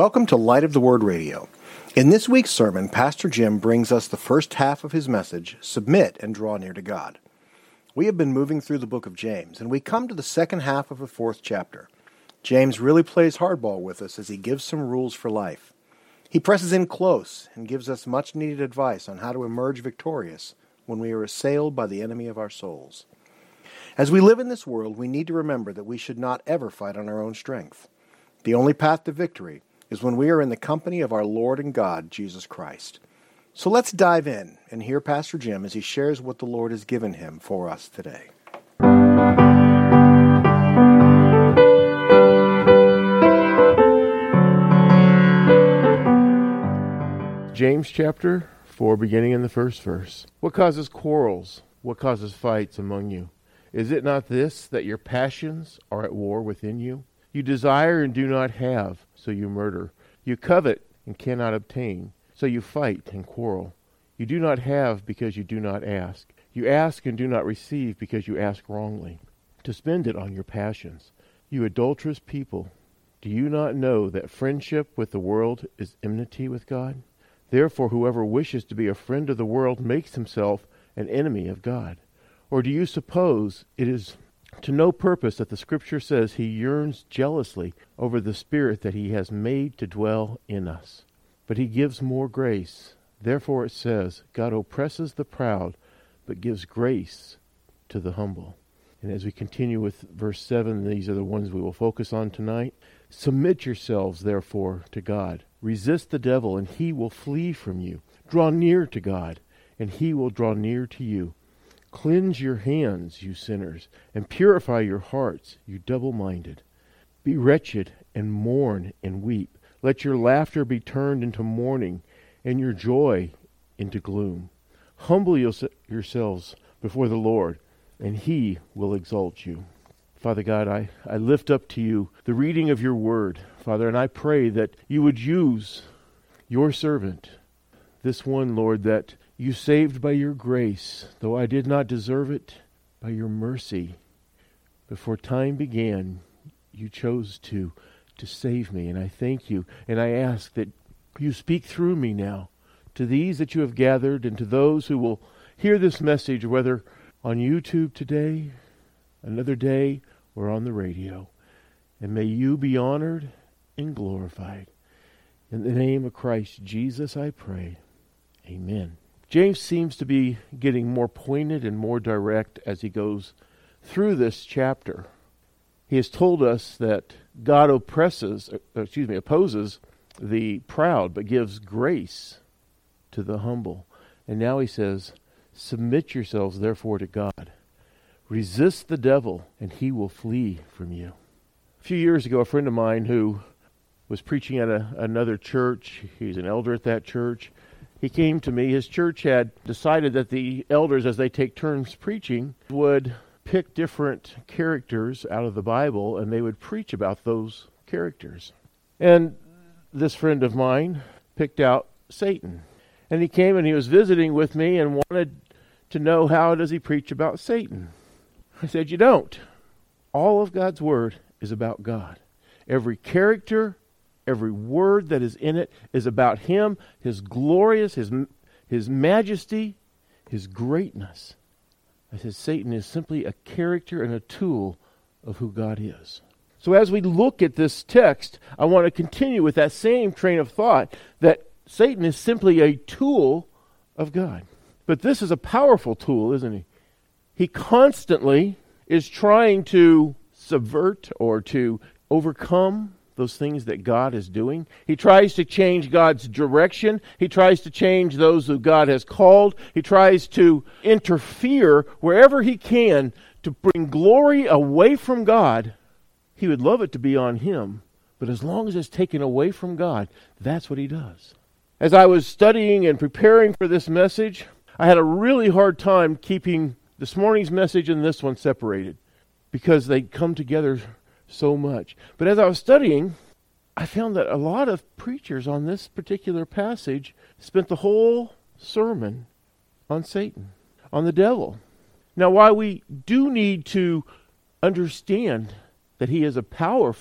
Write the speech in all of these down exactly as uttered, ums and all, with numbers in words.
Welcome to Light of the Word Radio. In this week's sermon, Pastor Jim brings us the first half of his message, Submit and Draw Near to God. We have been moving through the book of James, and we come to the second half of the fourth chapter. James really plays hardball with us as he gives some rules for life. He presses in close and gives us much-needed advice on how to emerge victorious when we are assailed by the enemy of our souls. As we live in this world, we need to remember that we should not ever fight on our own strength. The only path to victory is when we are in the company of our Lord and God, Jesus Christ. So let's dive in and hear Pastor Jim as he shares what the Lord has given him for us today. James chapter four, beginning in the first verse. What causes quarrels? What causes fights among you? Is it not this, that your passions are at war within you? You desire and do not have, so you murder. You covet and cannot obtain, so you fight and quarrel. You do not have because you do not ask. You ask and do not receive because you ask wrongly, to spend it on your passions. You adulterous people, do you not know that friendship with the world is enmity with God? Therefore, whoever wishes to be a friend of the world makes himself an enemy of God. Or do you suppose it is to no purpose that the Scripture says he yearns jealously over the Spirit that he has made to dwell in us? But he gives more grace. Therefore it says, God oppresses the proud, but gives grace to the humble. And as we continue with verse seven, these are the ones we will focus on tonight. Submit yourselves, therefore, to God. Resist the devil, and he will flee from you. Draw near to God, and he will draw near to you. Cleanse your hands, you sinners, and purify your hearts, you double-minded. Be wretched and mourn and weep. Let your laughter be turned into mourning, and your joy into gloom. Humble yourselves before the Lord, and he will exalt you. Father God, I, I lift up to you the reading of your word, Father, and I pray that you would use your servant, this one, Lord, that you saved by your grace, though I did not deserve it, by your mercy. Before time began, you chose to, to save me, and I thank you. And I ask that you speak through me now to these that you have gathered and to those who will hear this message, whether on YouTube today, another day, or on the radio. And may you be honored and glorified. In the name of Christ Jesus, I pray. Amen. James seems to be getting more pointed and more direct as he goes through this chapter. He has told us that God oppresses, excuse me, opposes the proud, but gives grace to the humble. And now he says, submit yourselves therefore to God. Resist the devil, and he will flee from you. A few years ago, a friend of mine who was preaching at a, another church, he's an elder at that church, he came to me. His church had decided that the elders, as they take turns preaching, would pick different characters out of the Bible, and they would preach about those characters. And this friend of mine picked out Satan. And he came and he was visiting with me and wanted to know, how does he preach about Satan? I said, you don't. All of God's Word is about God. Every character, every word that is in it is about Him, His glorious, His, His majesty, His greatness. I said, Satan is simply a character and a tool of who God is. So as we look at this text, I want to continue with that same train of thought, that Satan is simply a tool of God. But this is a powerful tool, isn't he? He constantly is trying to subvert or to overcome those things that God is doing. He tries to change God's direction. He tries to change those who God has called. He tries to interfere wherever he can to bring glory away from God. He would love it to be on him, but as long as it's taken away from God, that's what he does. As I was studying and preparing for this message, I had a really hard time keeping this morning's message and this one separated because they come together so much. But as I was studying, I found that a lot of preachers on this particular passage spent the whole sermon on Satan, on the devil. Now, while we do need to understand that he is a powerful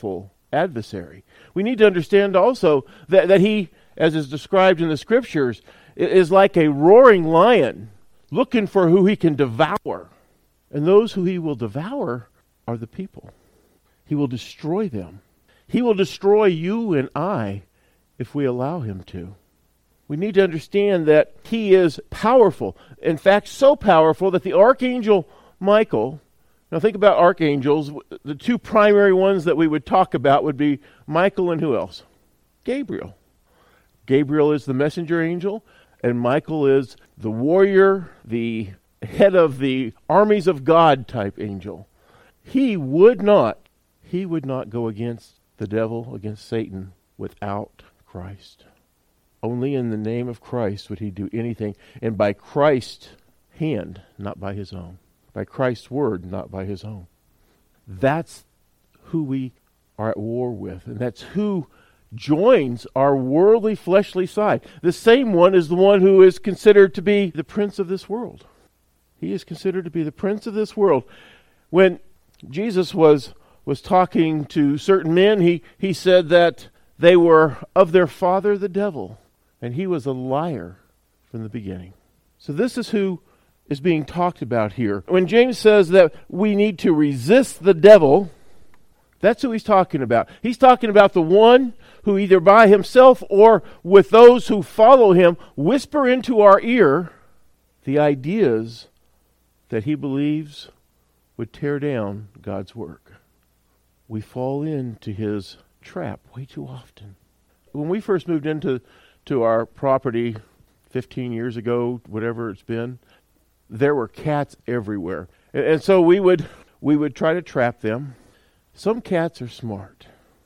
adversary. We need to understand also that, that he, as is described in the Scriptures, is like a roaring lion looking for who he can devour. And those who he will devour are the people. He will destroy them. He will destroy you and I if we allow him to. We need to understand that he is powerful. In fact, so powerful that the archangel Michael, now think about archangels, the two primary ones that we would talk about would be Michael and who else? Gabriel. Gabriel is the messenger angel, and Michael is the warrior, the head of the armies of God type angel. He would not, he would not go against the devil, against Satan, without Christ. Only in the name of Christ would he do anything, and by Christ's hand, not by his own. By Christ's word, not by his own. That's who we are at war with, and that's who joins our worldly, fleshly side. The same one is the one who is considered to be the prince of this world. He is considered to be the prince of this world. When Jesus was was talking to certain men, he, he said that they were of their father the devil, and he was a liar from the beginning. So this is who is being talked about here. When James says that we need to resist the devil, that's who he's talking about. He's talking about the one who either by himself or with those who follow him whisper into our ear the ideas that he believes would tear down God's work. We fall into his trap way too often. When we first moved into to our property fifteen years ago, whatever it's been, there were cats everywhere. And, and so we would we would try to trap them. Some cats are smart.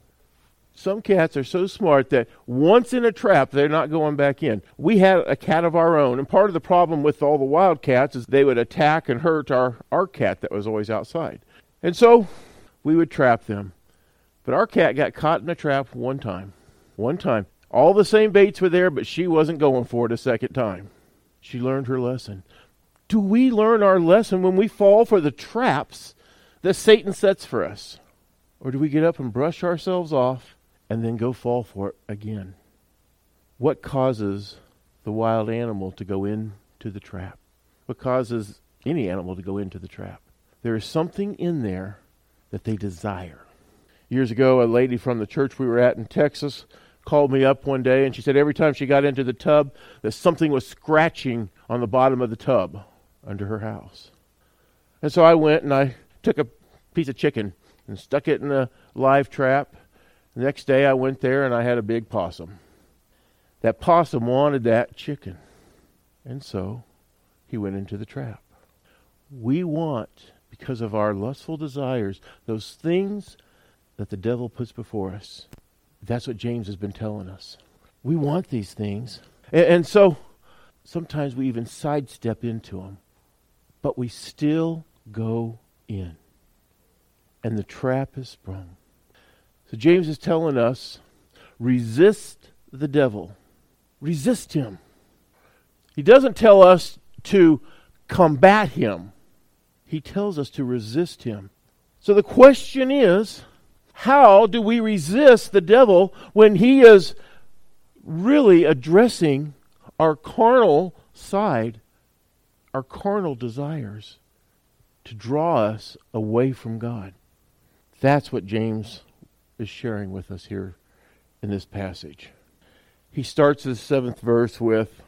Some cats are so smart that once in a trap, they're not going back in. We had a cat of our own, and part of the problem with all the wild cats is they would attack and hurt our, our cat that was always outside. And so we would trap them. But our cat got caught in a trap one time. One time. All the same baits were there, but she wasn't going for it a second time. She learned her lesson. Do we learn our lesson when we fall for the traps that Satan sets for us? Or do we get up and brush ourselves off and then go fall for it again? What causes the wild animal to go into the trap? What causes any animal to go into the trap? There is something in there that they desire. Years ago, a lady from the church we were at in Texas called me up one day, and she said every time she got into the tub, that something was scratching on the bottom of the tub under her house. And so I went and I took a piece of chicken and stuck it in a live trap. The next day I went there and I had a big possum. That possum wanted that chicken. And so he went into the trap. We want, because of our lustful desires, those things that the devil puts before us. That's what James has been telling us. We want these things. And, and so sometimes we even sidestep into them. But we still go in. And the trap is sprung. So James is telling us, resist the devil. Resist him. He doesn't tell us to combat him. He tells us to resist him. So the question is, how do we resist the devil when he is really addressing our carnal side, our carnal desires, to draw us away from God? That's what James is sharing with us here in this passage. He starts the seventh verse with,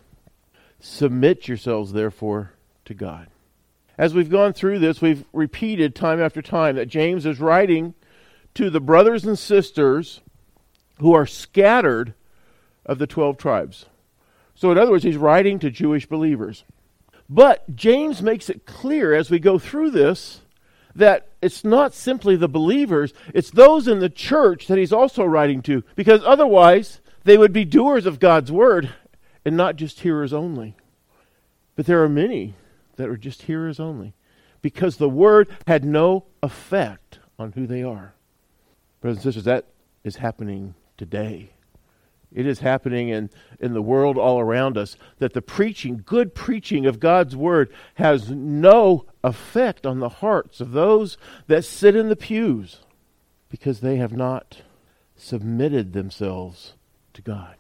submit yourselves therefore to God. As we've gone through this, we've repeated time after time that James is writing to the brothers and sisters who are scattered of the twelve tribes. So in other words, he's writing to Jewish believers. But James makes it clear as we go through this that it's not simply the believers, it's those in the church that he's also writing to, because otherwise they would be doers of God's word and not just hearers only. But there are many that are just hearers only, because the word had no effect on who they are. Brothers and sisters, that is happening today. It is happening in, in the world all around us, that the preaching, good preaching of God's word has no effect on the hearts of those that sit in the pews, because they have not submitted themselves to God.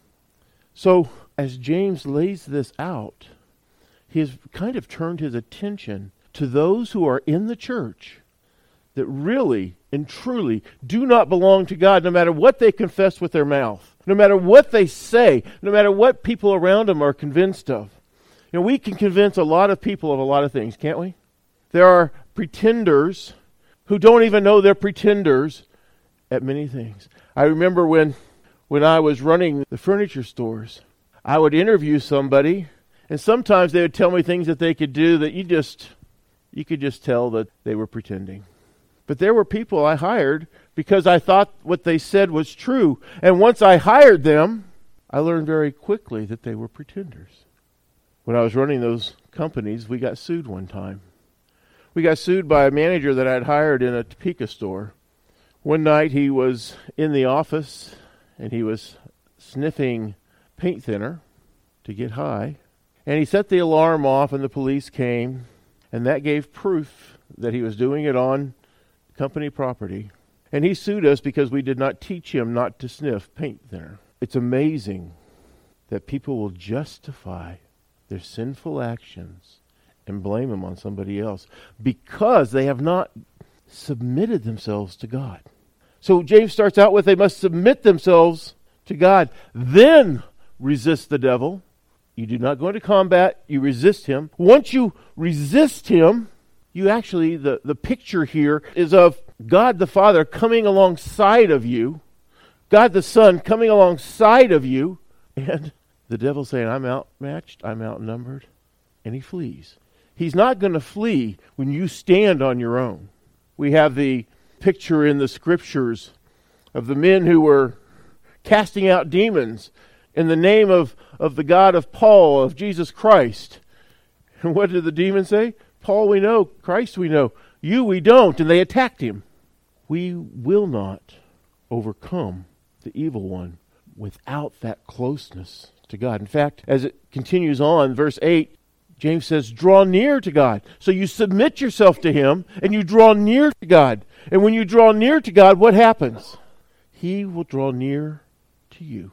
So, as James lays this out, he has kind of turned his attention to those who are in the church that really and truly do not belong to God, no matter what they confess with their mouth, no matter what they say, no matter what people around them are convinced of. You know, we can convince a lot of people of a lot of things, can't we? There are pretenders who don't even know they're pretenders at many things. I remember when, when I was running the furniture stores, I would interview somebody, and sometimes they would tell me things that they could do that you just, you could just tell that they were pretending. But there were people I hired because I thought what they said was true. And once I hired them, I learned very quickly that they were pretenders. When I was running those companies, we got sued one time. We got sued by a manager that I'd hired in a Topeka store. One night he was in the office and he was sniffing paint thinner to get high. And he set the alarm off and the police came, and that gave proof that he was doing it on company property. And he sued us because we did not teach him not to sniff paint thinner. It's amazing that people will justify their sinful actions and blame them on somebody else because they have not submitted themselves to God. So James starts out with they must submit themselves to God, then resist the devil. You do not go into combat, you resist him. Once you resist him, you actually, the, the picture here is of God the Father coming alongside of you, God the Son coming alongside of you, and the devil saying, I'm outmatched, I'm outnumbered, and he flees. He's not going to flee when you stand on your own. We have the picture in the scriptures of the men who were casting out demons in the name of, of the God of Paul, of Jesus Christ. And what did the demons say? Paul we know, Christ we know, you we don't, and they attacked him. We will not overcome the evil one without that closeness to God. In fact, as it continues on, verse eight, James says, draw near to God. So you submit yourself to him, and you draw near to God. And when you draw near to God, what happens? He will draw near to you.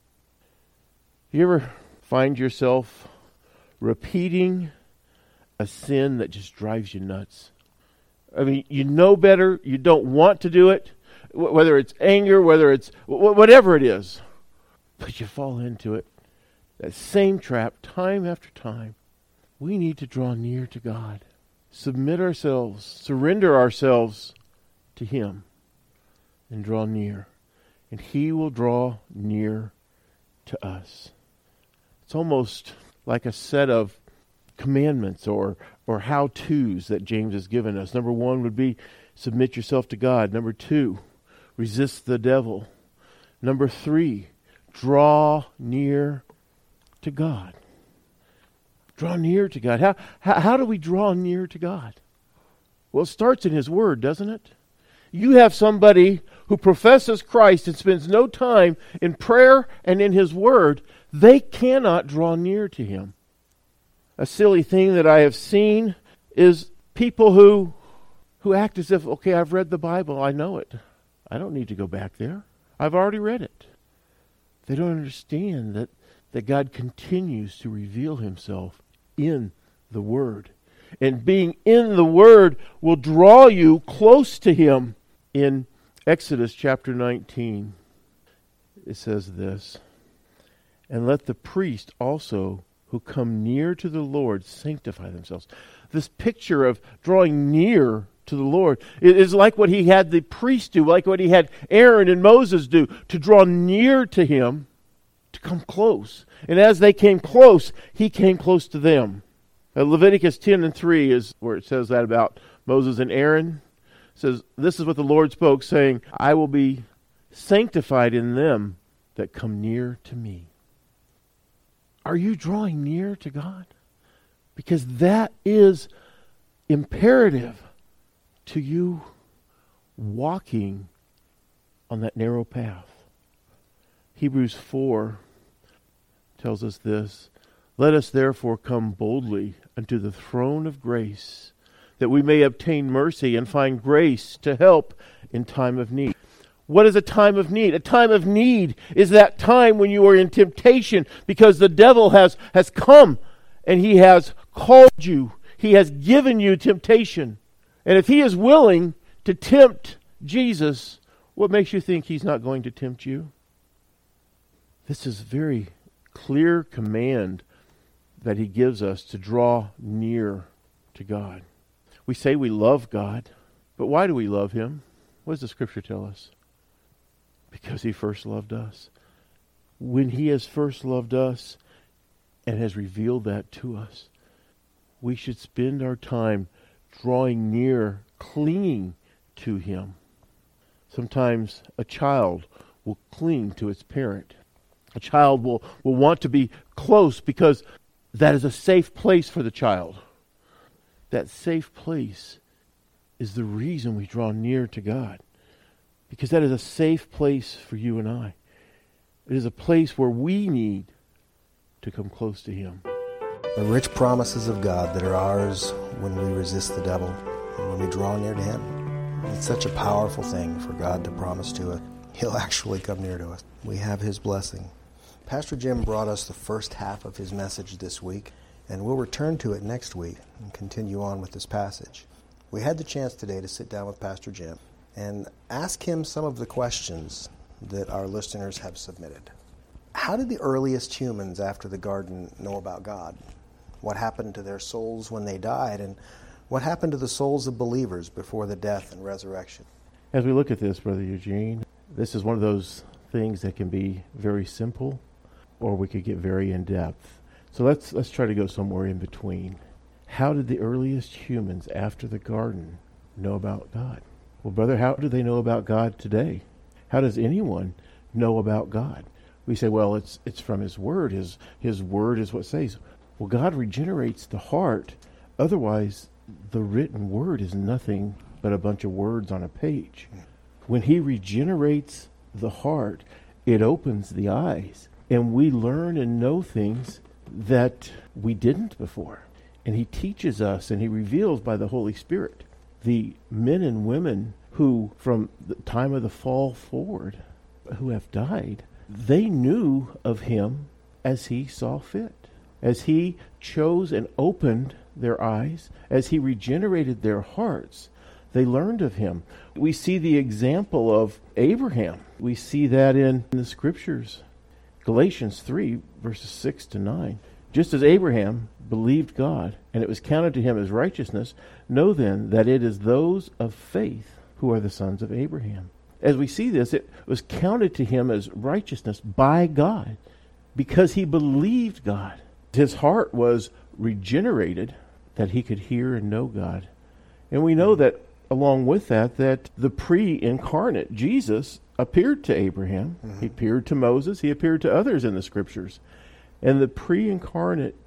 You ever find yourself repeating a sin that just drives you nuts? I mean, you know better, you don't want to do it, whether it's anger, whether it's whatever it is, but you fall into it. That same trap, time after time. We need to draw near to God, submit ourselves, surrender ourselves to him, and draw near. And he will draw near to us. It's almost like a set of commandments or or how-tos that James has given us. Number one would be submit yourself to God. Number two, resist the devil. Number three, draw near to God. Draw near to God. How, how, how do we draw near to God? Well, it starts in his word, doesn't it? You have somebody who professes Christ and spends no time in prayer and in his word. They cannot draw near to him. A silly thing that I have seen is people who who act as if, okay, I've read the Bible, I know it. I don't need to go back there. I've already read it. They don't understand that, that God continues to reveal himself in the Word. And being in the Word will draw you close to him. In Exodus chapter nineteen, it says this, and let the priest also who come near to the Lord sanctify themselves. This picture of drawing near to the Lord is like what he had the priest do, like what he had Aaron and Moses do, to draw near to him, to come close. And as they came close, he came close to them. Uh, Leviticus ten and three is where it says that about Moses and Aaron. It says, this is what the Lord spoke, saying, I will be sanctified in them that come near to me. Are you drawing near to God? Because that is imperative to you walking on that narrow path. Hebrews four tells us this, let us therefore come boldly unto the throne of grace, that we may obtain mercy and find grace to help in time of need. What is a time of need? A time of need is that time when you are in temptation because the devil has, has come and he has called you. He has given you temptation. And if he is willing to tempt Jesus, what makes you think he's not going to tempt you? This is a very clear command that he gives us to draw near to God. We say we love God, but why do we love him? What does the Scripture tell us? Because he first loved us. When he has first loved us and has revealed that to us, we should spend our time drawing near, clinging to him. Sometimes a child will cling to its parent. A child will, will want to be close because that is a safe place for the child. That safe place is the reason we draw near to God. Because that is a safe place for you and I. It is a place where we need to come close to him. The rich promises of God that are ours when we resist the devil and when we draw near to him. It's such a powerful thing for God to promise to us. He'll actually come near to us. We have his blessing. Pastor Jim brought us the first half of his message this week, and we'll return to it next week and continue on with this passage. We had the chance today to sit down with Pastor Jim and ask him some of the questions that our listeners have submitted. How did the earliest humans after the garden know about God? What happened to their souls when they died? And what happened to the souls of believers before the death and resurrection? As we look at this, Brother Eugene, this is one of those things that can be very simple, or we could get very in-depth. So let's let's try to go somewhere in between. How did the earliest humans after the garden know about God? Well, brother, how do they know about God today? How does anyone know about God? We say, well, it's it's from his word. His his word is what says. Well, God regenerates the heart. Otherwise, the written word is nothing but a bunch of words on a page. When he regenerates the heart, it opens the eyes. And we learn and know things that we didn't before. And he teaches us and he reveals by the Holy Spirit. The men and women who, from the time of the fall forward, who have died, they knew of him as he saw fit. As he chose and opened their eyes, as he regenerated their hearts, they learned of him. We see the example of Abraham. We see that in the Scriptures. Galatians three, verses six to nine. Just as Abraham believed God, and it was counted to him as righteousness, know then that it is those of faith who are the sons of Abraham. As we see this, it was counted to him as righteousness by God, because he believed God. His heart was regenerated that he could hear and know God. And we know that along with that, that the pre-incarnate Jesus appeared to Abraham. Mm-hmm. He appeared to Moses. He appeared to others in the Scriptures. And the pre-incarnate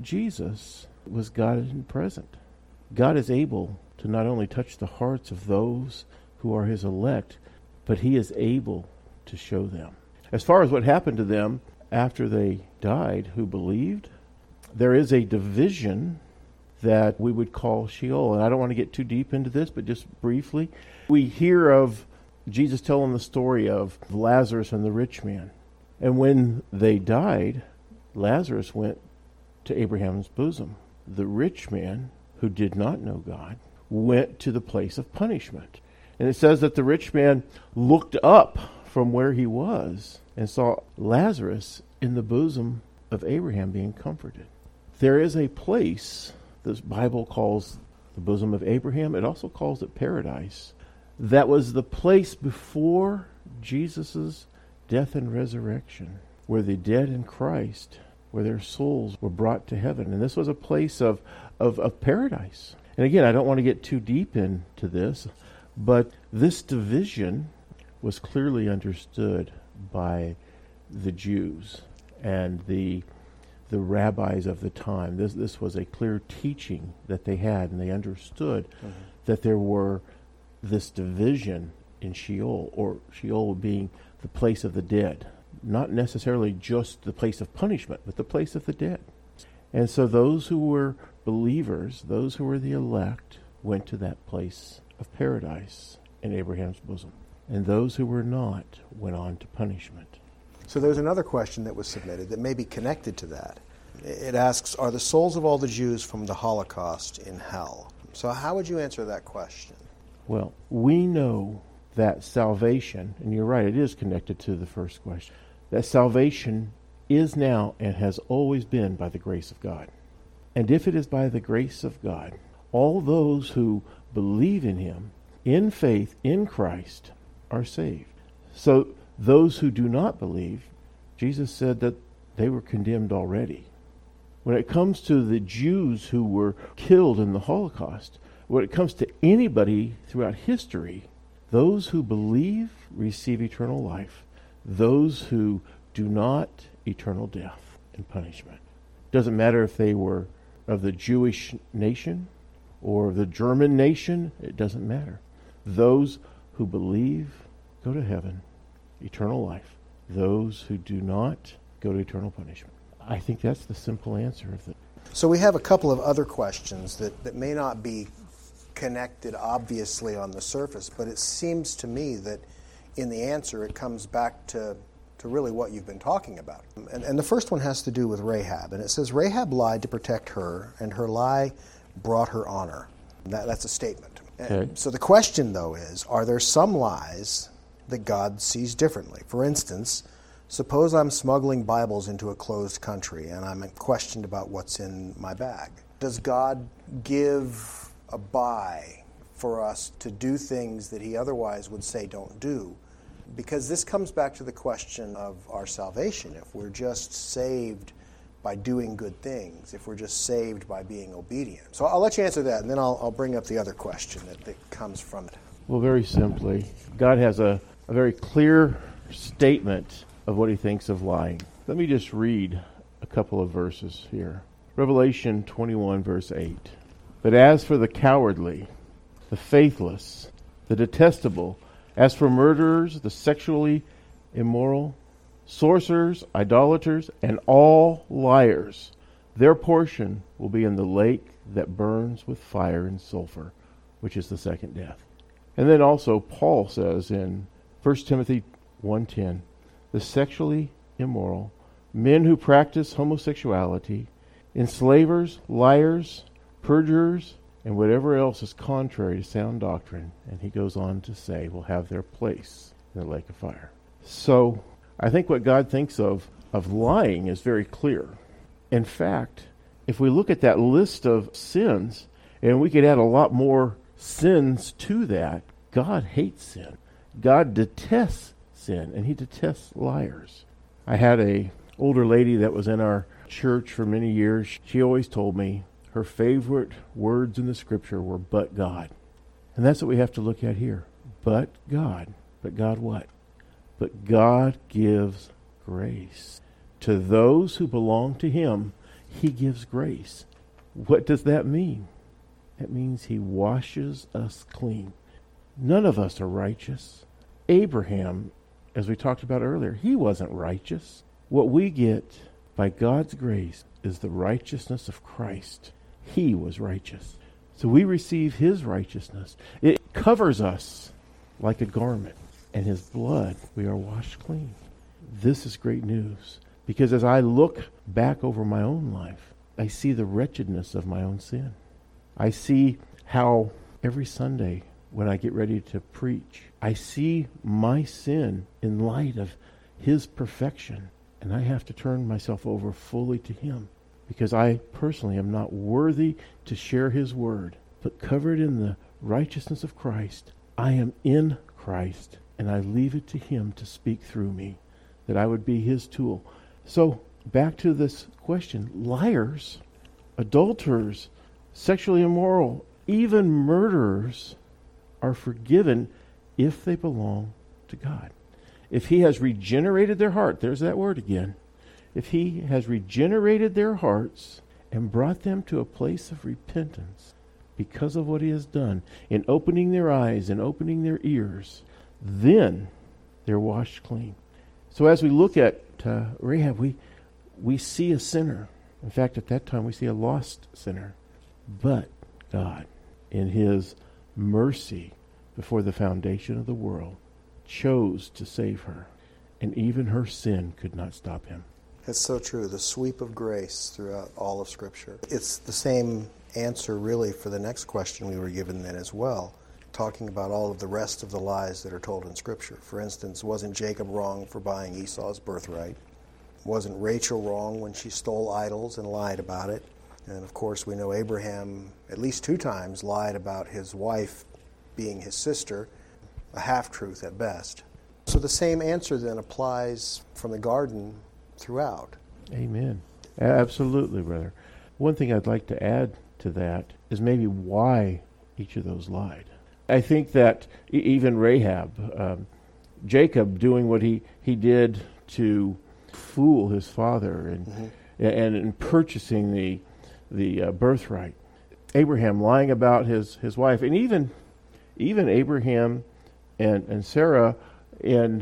Jesus was God in present. God is able to not only touch the hearts of those who are his elect, but he is able to show them. As far as what happened to them after they died who believed, there is a division that we would call Sheol. And I don't want to get too deep into this, but just briefly. We hear of Jesus telling the story of Lazarus and the rich man. And when they died, Lazarus went to Abraham's bosom. The rich man, who did not know God, went to the place of punishment. And it says that the rich man looked up from where he was and saw Lazarus in the bosom of Abraham being comforted. There is a place the Bible calls the bosom of Abraham. It also calls it paradise. That was the place before Jesus' death and resurrection, where the dead in Christ, where their souls were brought to heaven. And this was a place of, of, of paradise. And again, I don't want to get too deep into this, but this division was clearly understood by the Jews and the the rabbis of the time. This this was a clear teaching that they had, and they understood mm-hmm. that there were this division in Sheol, or Sheol being the place of the dead. Not necessarily just the place of punishment, but the place of the dead. And so those who were believers, those who were the elect, went to that place of paradise in Abraham's bosom. and those who were not went on to punishment. So there's another question that was submitted that may be connected to that. It asks, are the souls of all the Jews from the Holocaust in hell? So how would you answer that question? Well, we know that salvation, and you're right, it is connected to the first question, that salvation is now and has always been by the grace of God. And if it is by the grace of God, all those who believe in him, in faith, in Christ, are saved. So those who do not believe, Jesus said that they were condemned already. When it comes to the Jews who were killed in the Holocaust, when it comes to anybody throughout history, those who believe receive eternal life. Those who do not, eternal death and punishment. Doesn't matter if they were of the Jewish nation or the German nation, it doesn't matter. Those who believe go to heaven, eternal life. Those who do not go to eternal punishment. I think that's the simple answer of it. So we have a couple of other questions that, that may not be connected obviously on the surface, but it seems to me that in the answer it comes back to, to really what you've been talking about. And, and the first one has to do with Rahab. And it says, Rahab lied to protect her, and her lie brought her honor. That, that's a statement. Okay. So the question, though, is, are there some lies that God sees differently? For instance, suppose I'm smuggling Bibles into a closed country and I'm questioned about what's in my bag. Does God give a buy for us to do things that he otherwise would say don't do? Because this comes back to the question of our salvation. If we're just saved by doing good things, if we're just saved by being obedient. So I'll let you answer that, and then I'll, I'll bring up the other question that, that comes from it. Well, very simply, God has a, a very clear statement of what he thinks of lying. Let me just read a couple of verses here. Revelation twenty-one, verse eight. But as for the cowardly, the faithless, the detestable, as for murderers, the sexually immoral, sorcerers, idolaters, and all liars, their portion will be in the lake that burns with fire and sulfur, which is the second death. And then also Paul says in First Timothy one ten, the sexually immoral, men who practice homosexuality, enslavers, liars, perjurers, and whatever else is contrary to sound doctrine, and he goes on to say, will have their place in the lake of fire. So I think what God thinks of, of lying is very clear. In fact, if we look at that list of sins, and we could add a lot more sins to that, God hates sin. God detests sin, and he detests liars. I had a older lady that was in our church for many years. She always told me her favorite words in the scripture were, but God. And that's what we have to look at here. But God. But God what? But God gives grace. To those who belong to him, he gives grace. What does that mean? That means he washes us clean. None of us are righteous. Abraham, as we talked about earlier, he wasn't righteous. What we get by God's grace is the righteousness of Christ. He was righteous. So we receive his righteousness. It covers us like a garment. And his blood, we are washed clean. This is great news. Because as I look back over my own life, I see the wretchedness of my own sin. I see how every Sunday when I get ready to preach, I see my sin in light of his perfection. And I have to turn myself over fully to him. Because I personally am not worthy to share his word. But covered in the righteousness of Christ, I am in Christ. And I leave it to him to speak through me. That I would be his tool. So, back to this question. Liars, adulterers, sexually immoral, even murderers are forgiven if they belong to God. If he has regenerated their heart, there's that word again. If he has regenerated their hearts and brought them to a place of repentance because of what he has done in opening their eyes and opening their ears, then they're washed clean. So as we look at uh, Rahab, we we see a sinner. In fact, at that time we see a lost sinner. But God, in his mercy before the foundation of the world, chose to save her, and even her sin could not stop him. It's so true, the sweep of grace throughout all of Scripture. It's the same answer, really, for the next question we were given then as well, talking about all of the rest of the lies that are told in Scripture. For instance, wasn't Jacob wrong for buying Esau's birthright? Wasn't Rachel wrong when she stole idols and lied about it? And of course, we know Abraham at least two times lied about his wife being his sister, a half-truth at best. So the same answer then applies from the garden throughout. Amen. Absolutely, brother. One thing I'd like to add to that is maybe why each of those lied. I think that e- even Rahab, um, Jacob doing what he, he did to fool his father and mm-hmm. and, and purchasing the the uh, birthright, Abraham lying about his, his wife, and even even Abraham and, and Sarah in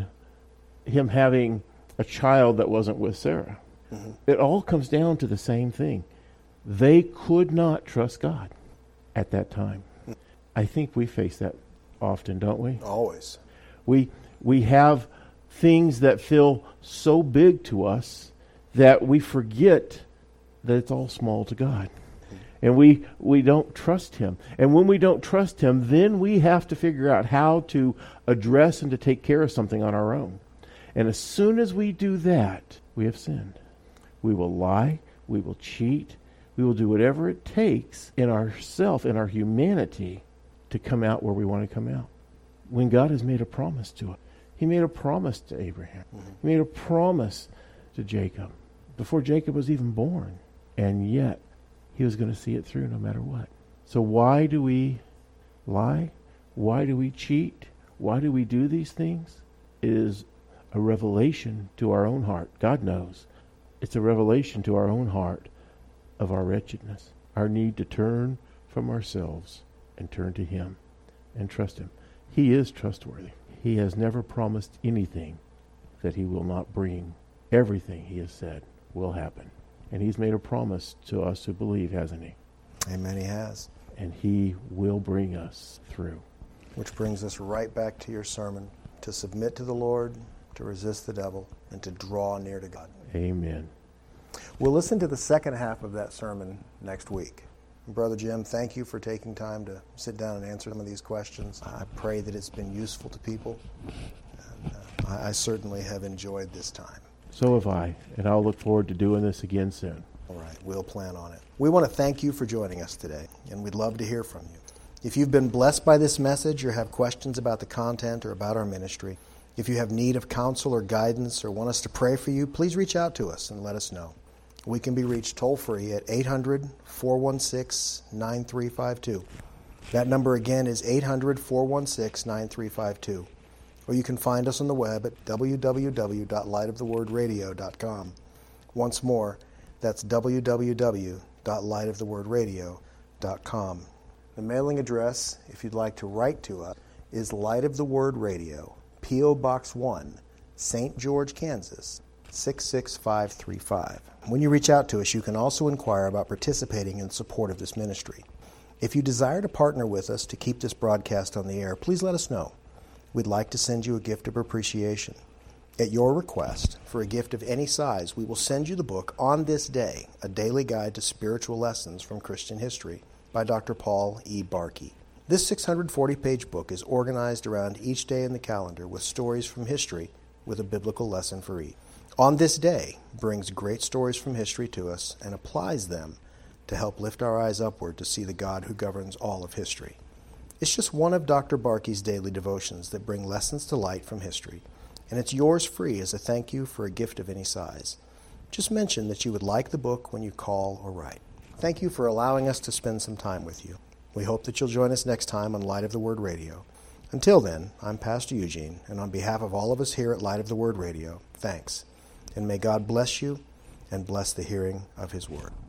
him having a child that wasn't with Sarah. Mm-hmm. It all comes down to the same thing. They could not trust God at that time. Mm-hmm. I think we face that often, don't we? Always. We we have things that feel so big to us that we forget that it's all small to God. Mm-hmm. And we, we don't trust Him. And when we don't trust Him, then we have to figure out how to address and to take care of something on our own. And as soon as we do that, we have sinned. We will lie, we will cheat, we will do whatever it takes in ourself, in our humanity, to come out where we want to come out. When God has made a promise to us. He made a promise to Abraham. Mm-hmm. He made a promise to Jacob before Jacob was even born. And yet, he was going to see it through no matter what. So why do we lie? Why do we cheat? Why do we do these things? It is a revelation to our own heart. God knows. It's a revelation to our own heart of our wretchedness, our need to turn from ourselves and turn to Him and trust Him. He is trustworthy. He has never promised anything that He will not bring. Everything He has said will happen. And He's made a promise to us who believe, hasn't He? Amen, He has. And He will bring us through. Which brings us right back to your sermon, to submit to the Lord, to resist the devil, and to draw near to God. Amen. We'll listen to the second half of that sermon next week. Brother Jim, thank you for taking time to sit down and answer some of these questions. I pray that it's been useful to people. And, uh, I, I certainly have enjoyed this time. So have I, and I'll look forward to doing this again soon. All right, we'll plan on it. We want to thank you for joining us today, and we'd love to hear from you. If you've been blessed by this message or have questions about the content or about our ministry, if you have need of counsel or guidance or want us to pray for you, please reach out to us and let us know. We can be reached toll-free at eight hundred, four one six, nine three five two. That number again is eight hundred, four one six, nine three five two. Or you can find us on the web at w w w dot light of the word radio dot com. Once more, that's w w w dot light of the word radio dot com. The mailing address, if you'd like to write to us, is Light of the Word Radio, P O. Box one, Saint George, Kansas, six six five three five. When you reach out to us, you can also inquire about participating in support of this ministry. If you desire to partner with us to keep this broadcast on the air, please let us know. We'd like to send you a gift of appreciation. At your request, for a gift of any size, we will send you the book On This Day, A Daily Guide to Spiritual Lessons from Christian History by Doctor Paul E. Barkey. This six hundred forty page book is organized around each day in the calendar with stories from history with a biblical lesson for each. On This Day brings great stories from history to us and applies them to help lift our eyes upward to see the God who governs all of history. It's just one of Doctor Barkey's daily devotions that bring lessons to light from history, and it's yours free as a thank you for a gift of any size. Just mention that you would like the book when you call or write. Thank you for allowing us to spend some time with you. We hope that you'll join us next time on Light of the Word Radio. Until then, I'm Pastor Eugene, and on behalf of all of us here at Light of the Word Radio, thanks. And may God bless you and bless the hearing of His Word.